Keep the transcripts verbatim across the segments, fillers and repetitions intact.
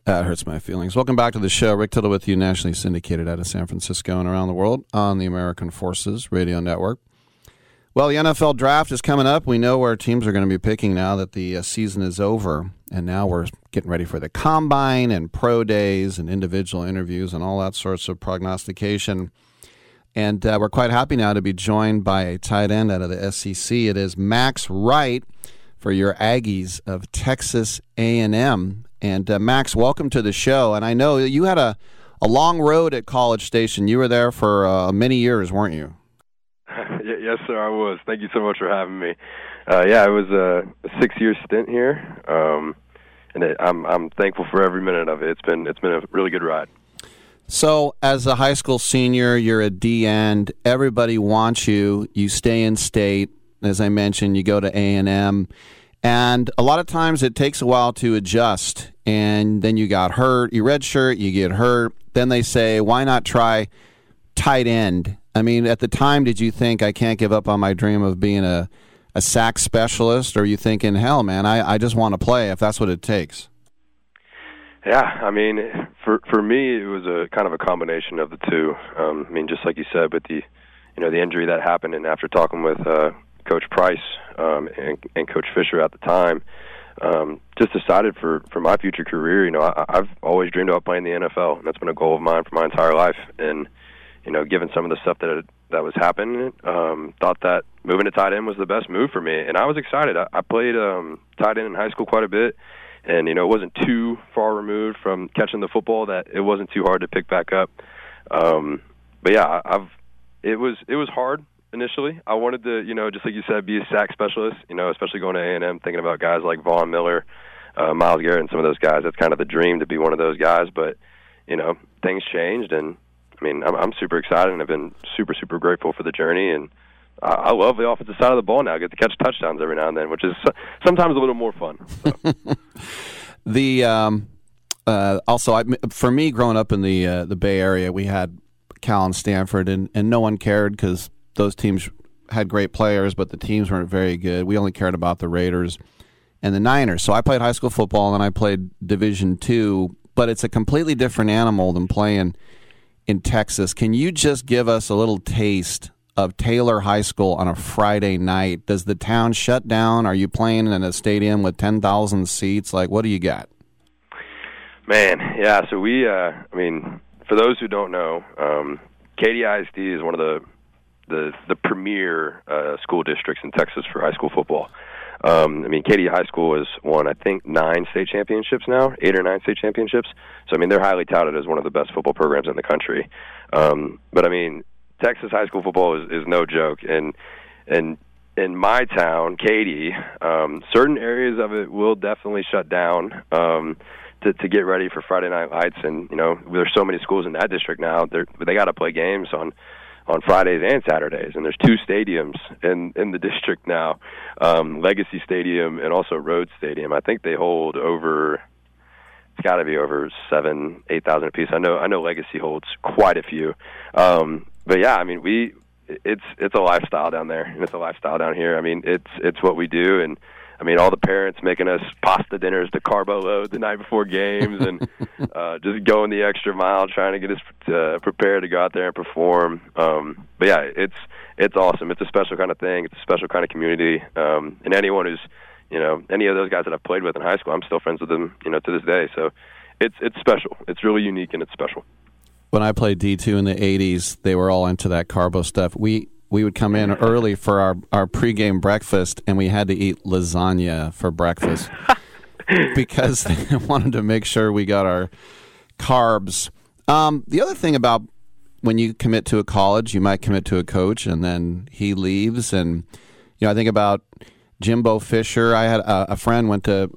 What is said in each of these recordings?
That hurts my feelings. Welcome back to the show. Rick Tittle with you, nationally syndicated out of San Francisco and around the world on the American Forces Radio Network. Well, the N F L draft is coming up. We know where teams are going to be picking now that the uh, season is over. And now we're getting ready for the combine and pro days and individual interviews and all that sorts of prognostication. And uh, we're quite happy now to be joined by a tight end out of the S E C. It is Max Wright for your Aggies of Texas A and M. And uh, Max, welcome to the show. And I know you had a, a long road at College Station. You were there for uh, many years, weren't you? Yes, sir, I was. Thank you so much for having me. Uh, yeah, it was a, a six-year stint here, um, and it, I'm I'm thankful for every minute of it. It's been it's been a really good ride. So, as a high school senior, you're a D-end. Everybody wants you. You stay in state. As I mentioned, you go to A and M. And a lot of times it takes a while to adjust, and then you got hurt. You redshirt, you get hurt. Then they say, why not try tight end? I mean, at the time, did you think, I can't give up on my dream of being a, a sack specialist? Or are you thinking, hell, man, I, I just want to play if that's what it takes? Yeah, I mean, for for me, it was a kind of a combination of the two. Um, I mean, just like you said, with the, you know, the injury that happened, and after talking with uh, Coach Price um, and, and Coach Fisher at the time, um, just decided for, for my future career, you know, I, I've always dreamed about playing the N F L, and that's been a goal of mine for my entire life. And, you know, given some of the stuff that that was happening, um, thought that moving to tight end was the best move for me. And I was excited. I, I played um, tight end in high school quite a bit, and, you know, it wasn't too far removed from catching the football that it wasn't too hard to pick back up. Um, but, yeah, I've it was it was hard. Initially, I wanted to, you know, just like you said, be a sack specialist, you know, especially going to A and M, thinking about guys like Vaughn Miller, uh, Myles Garrett, and some of those guys. That's kind of the dream, to be one of those guys. But, you know, things changed, and, I mean, I'm, I'm super excited, and I've been super, super grateful for the journey. And I, I love the offensive side of the ball now. I get to catch touchdowns every now and then, which is sometimes a little more fun. So. the um, uh, Also, I, for me, growing up in the uh, the Bay Area, we had Cal and Stanford, and, and no one cared because those teams had great players, but the teams weren't very good. We only cared about the Raiders and the Niners. So I played high school football, and I played Division two, but it's a completely different animal than playing in Texas. Can you just give us a little taste of Taylor High School on a Friday night? Does the town shut down? Are you playing in a stadium with ten thousand seats? Like, what do you got? Man, yeah, so we, uh, I mean, for those who don't know, um, Katy I S D is one of the the the premier uh, school districts in Texas for high school football. Um, I mean, Katy High School has won, I think, nine state championships now, eight or nine state championships. So, I mean, they're highly touted as one of the best football programs in the country. Um, but, I mean, Texas high school football is, is no joke. And and in my town, Katy, um, certain areas of it will definitely shut down um, to, to get ready for Friday Night Lights. And, you know, there's so many schools in that district now, they're, they got to play games on on Fridays and Saturdays, and there's two stadiums in, in the district now, um, Legacy Stadium and also Rhodes Stadium. I think they hold over, it's got to be over seven, eight thousand apiece. I know I know Legacy holds quite a few. Um, but, yeah, I mean, we it's it's a lifestyle down there, and it's a lifestyle down here. I mean, it's it's what we do, and I mean, all the parents making us pasta dinners to carbo load the night before games, and uh, just going the extra mile trying to get us uh, prepared to go out there and perform. Um, but yeah, it's it's awesome. It's a special kind of thing. It's a special kind of community. Um, and anyone who's, you know, any of those guys that I've played with in high school, I'm still friends with them, you know, to this day. So it's it's special. It's really unique, and it's special. When I played D two in the eighties, they were all into that carbo stuff. We we would come in early for our, our pregame breakfast, and we had to eat lasagna for breakfast because they wanted to make sure we got our carbs. Um, the other thing about when you commit to a college, you might commit to a coach, and then he leaves. And, you know, I think about Jimbo Fisher. I had a, a friend went to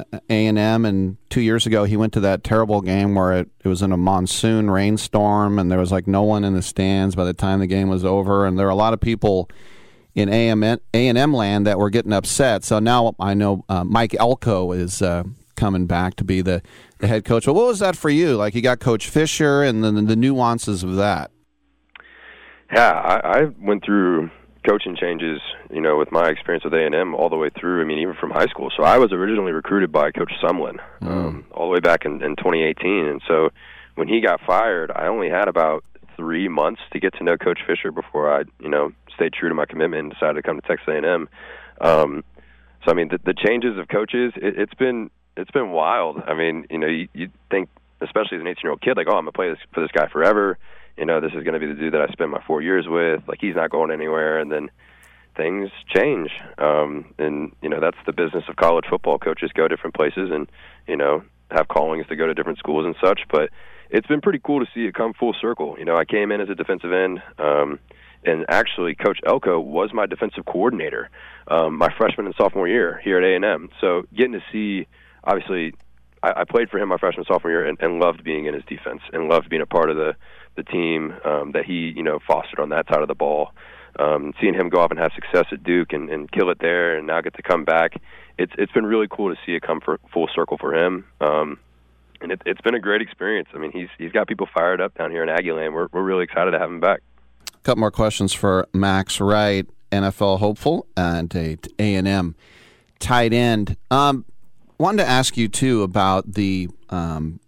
A and M, and two years ago he went to that terrible game where it, it was in a monsoon rainstorm, and there was like no one in the stands by the time the game was over. And there were a lot of people in A and M land that were getting upset. So now I know uh, Mike Elko is uh, coming back to be the, the head coach. But what was that for you? Like, you got Coach Fisher and then the nuances of that. Yeah, I, I went through coaching changes, you know, with my experience with A and M all the way through. I mean, even from high school. So I was originally recruited by Coach Sumlin mm. um, all the way back in, in twenty eighteen. And so when he got fired, I only had about three months to get to know Coach Fisher before I, you know, stayed true to my commitment and decided to come to Texas A and M. Um, so I mean, the, the changes of coaches, it, it's been it's been wild. I mean, you know, you, you think, especially as an eighteen-year-old kid, like, oh, I'm gonna play this, for this guy forever. You know, this is going to be the dude that I spend my four years with. Like, he's not going anywhere. And then things change. Um, and, you know, that's the business of college football. Coaches go different places and, you know, have callings to go to different schools and such. But it's been pretty cool to see it come full circle. You know, I came in as a defensive end, um, and actually Coach Elko was my defensive coordinator um, my freshman and sophomore year here at A and M. So getting to see, obviously, I, I played for him my freshman and sophomore year and, and loved being in his defense and loved being a part of the the team um, that he, you know, fostered on that side of the ball. Um, seeing him go off and have success at Duke and, and kill it there and now get to come back, it's it's been really cool to see it come for full circle for him. Um, and it, it's been a great experience. I mean, he's he's got people fired up down here in Aggieland. We're we're really excited to have him back. A couple more questions for Max Wright, N F L hopeful and a A and M tight end. Um, wanted to ask you too about the um,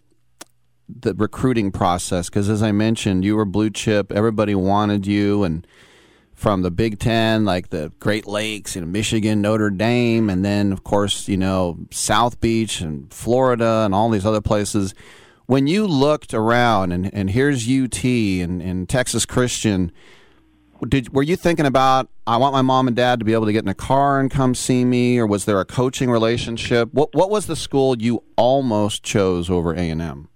the recruiting process, because as I mentioned, you were blue chip. Everybody wanted you, and from the Big Ten, like the Great Lakes, you know, Michigan, Notre Dame, and then of course, you know, South Beach and Florida and all these other places. When you looked around, and, and here's U T and, and Texas Christian, did were you thinking about, I want my mom and dad to be able to get in a car and come see me, or was there a coaching relationship? What what was the school you almost chose over A and M?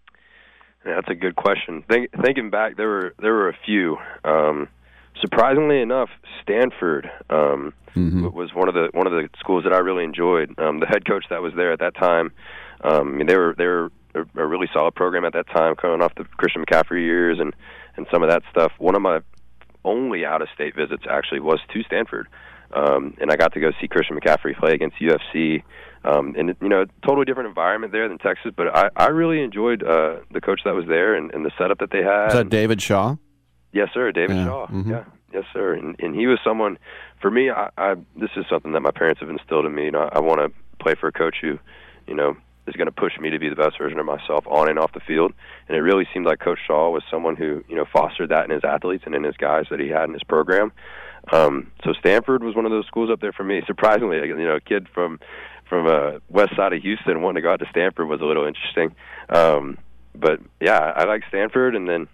Yeah, that's a good question. Think, thinking back, there were there were a few. Um, surprisingly enough, Stanford um, mm-hmm. was one of the one of the schools that I really enjoyed. Um, the head coach that was there at that time, um, I mean, they were they were a really solid program at that time, coming off the Christian McCaffrey years and and some of that stuff. One of my only out-of-state visits actually was to Stanford, um, and I got to go see Christian McCaffrey play against U F C. Um, and, you know, totally different environment there than Texas, but I, I really enjoyed uh, the coach that was there and, and the setup that they had. Is that David Shaw? Yes, sir, David yeah. Shaw. Mm-hmm. Yeah, yes, sir. And, and he was someone, for me, I, I, this is something that my parents have instilled in me. You know, I want to play for a coach who, you know, is going to push me to be the best version of myself on and off the field. And it really seemed like Coach Shaw was someone who, you know, fostered that in his athletes and in his guys that he had in his program. Um, so Stanford was one of those schools up there for me. Surprisingly, you know, a kid from from uh, west side of Houston wanting to go out to Stanford was a little interesting. Um, but, yeah, I like Stanford. And then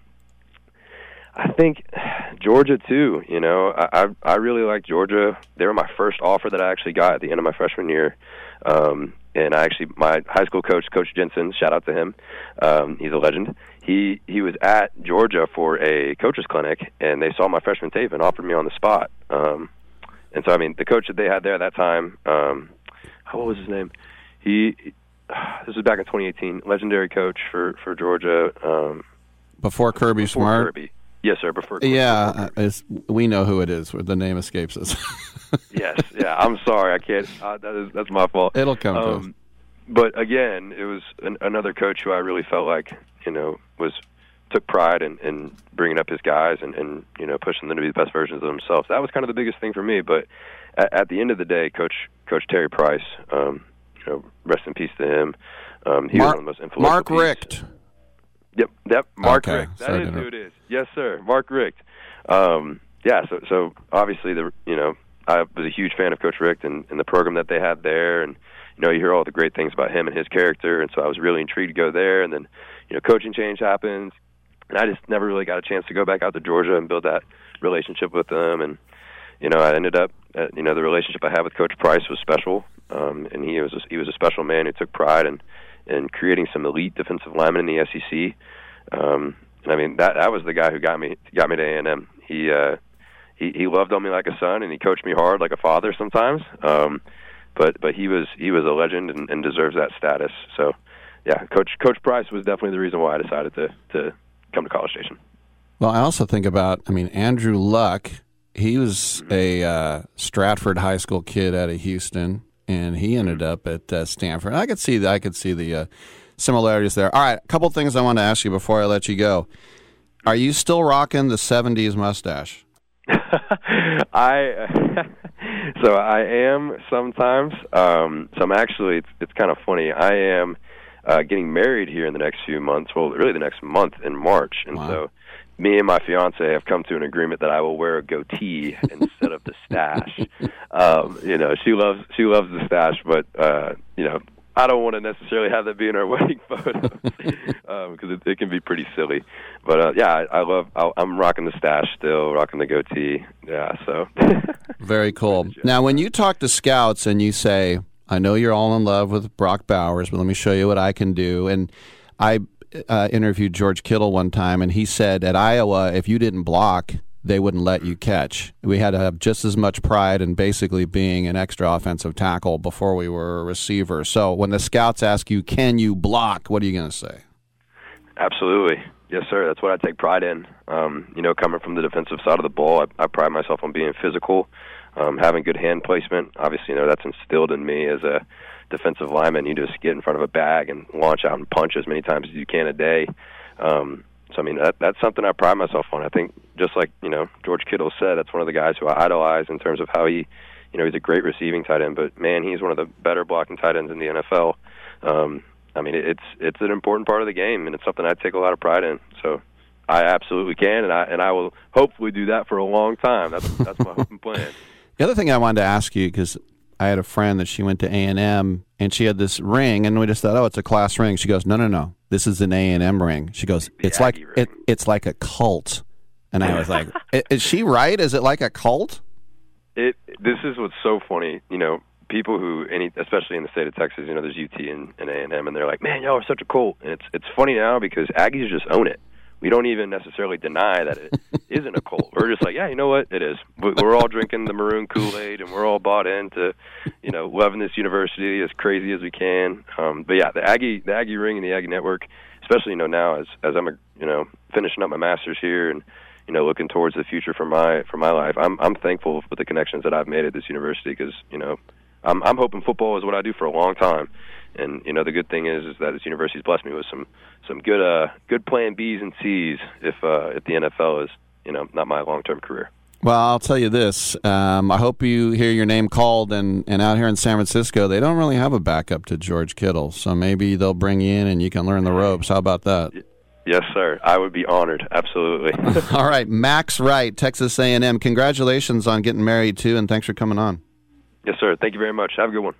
I think Georgia, too. You know, I, I, I really like Georgia. They were my first offer that I actually got at the end of my freshman year. Um, and I actually, my high school coach, Coach Jensen, shout out to him. Um, he's a legend. He he was at Georgia for a coaches clinic, and they saw my freshman tape and offered me on the spot. Um, and so, I mean, the coach that they had there at that time, um, what was his name? He this was back in twenty eighteen. Legendary coach for for Georgia. Um, before Kirby before Smart. Kirby. Yes, sir. Before Kirby. Yeah, it's, we know who it is. The name escapes us. Yes. Yeah. I'm sorry. I can't. Uh, that is that's my fault. It'll come um, to us. But again, it was an, another coach who I really felt like, you know, was took pride in, in bringing up his guys and, and you know pushing them to be the best versions of themselves. That was kind of the biggest thing for me. But at, at the end of the day, Coach Coach Terry Price, um, you know, rest in peace to him. Um, he Mark, was one of the most influential. Mark pieces. Richt. Yep, yep. Mark okay. Richt. That Sorry is who it is. Yes, sir. Mark Richt. Um, yeah. So so obviously the you know I was a huge fan of Coach Richt and, and the program that they had there, and you know you hear all the great things about him and his character, and so I was really intrigued to go there. And then you know coaching change happens, and I just never really got a chance to go back out to Georgia and build that relationship with them. And you know I ended up at, you know the relationship I had with Coach Price was special, um, and he was a, he was a special man who took pride in in creating some elite defensive linemen in the S E C. Um, and I mean that that was the guy who got me got me to A and M. He uh, he he loved on me like a son, and he coached me hard like a father sometimes. Um, but but he was he was a legend and, and deserves that status. So yeah, Coach Coach Price was definitely the reason why I decided to to come to College Station. Well, I also think about I mean Andrew Luck. He was a uh, Stratford High School kid out of Houston, and he ended up at uh, Stanford. I could see the, I could see the uh, similarities there. All right, a couple things I want to ask you before I let you go. Are you still rocking the seventies mustache? I so I am sometimes. Um, so I'm actually. It's, it's kind of funny. I am uh, getting married here in the next few months. Well, really the next month in March, and wow. so me and my fiance have come to an agreement that I will wear a goatee instead of the stash. Um, you know, she loves she loves the stash, but uh, you know. I don't want to necessarily have that be in our wedding photos because um, it, it can be pretty silly. But uh, yeah, I, I love. I, I'm rocking the stash still, rocking the goatee. Yeah, so very cool. Now, when you talk to scouts and you say, "I know you're all in love with Brock Bowers, but let me show you what I can do," and I uh, interviewed George Kittle one time, and he said at Iowa, if you didn't block, they wouldn't let you catch. We had to have just as much pride in basically being an extra offensive tackle before we were a receiver. So when the scouts ask you, can you block, what are you going to say? Absolutely. Yes, sir. That's what I take pride in. Um, you know, coming from the defensive side of the ball, I, I pride myself on being physical, um, having good hand placement. Obviously, you know, that's instilled in me as a defensive lineman. You just get in front of a bag and launch out and punch as many times as you can a day. Um, So, I mean, that, that's something I pride myself on. I think just like, you know, George Kittle said, that's one of the guys who I idolize in terms of how he, you know, he's a great receiving tight end. But, man, he's one of the better blocking tight ends in the N F L. Um, I mean, it's it's an important part of the game, and it's something I take a lot of pride in. So I absolutely can, and I and I will hopefully do that for a long time. That's, that's my hope and plan. The other thing I wanted to ask you, because I had a friend that she went to A and M, and she had this ring, and we just thought, oh, it's a class ring. She goes, no, no, no. This is an A and M ring. She goes, it's like it, it's like a cult. And I was like, is she right? Is it like a cult? It. This is what's so funny. You know, people who, any, especially in the state of Texas, you know, there's U T and, and A and M, and they're like, man, y'all are such a cult. And it's it's funny now because Aggies just own it. We don't even necessarily deny that it isn't a cult. We're just like, yeah, you know what? It is. We're all drinking the maroon Kool-Aid, and we're all bought into, you know, loving this university as crazy as we can. Um, but yeah, the Aggie, the Aggie Ring and the Aggie Network, especially, you know, now as as I'm, you know, finishing up my master's here and, you know, looking towards the future for my for my life, I'm I'm thankful for the connections that I've made at this university because, you know, I'm I'm hoping football is what I do for a long time. And, you know, the good thing is is that this university's blessed me with some some good uh good plan B's and C's if uh if the N F L is, you know, not my long term career. Well, I'll tell you this. Um, I hope you hear your name called, and, and out here in San Francisco, they don't really have a backup to George Kittle. So maybe they'll bring you in and you can learn the ropes. How about that? Yes, sir. I would be honored. Absolutely. All right. Max Wright, Texas A and M. Congratulations on getting married, too, and thanks for coming on. Yes, sir. Thank you very much. Have a good one.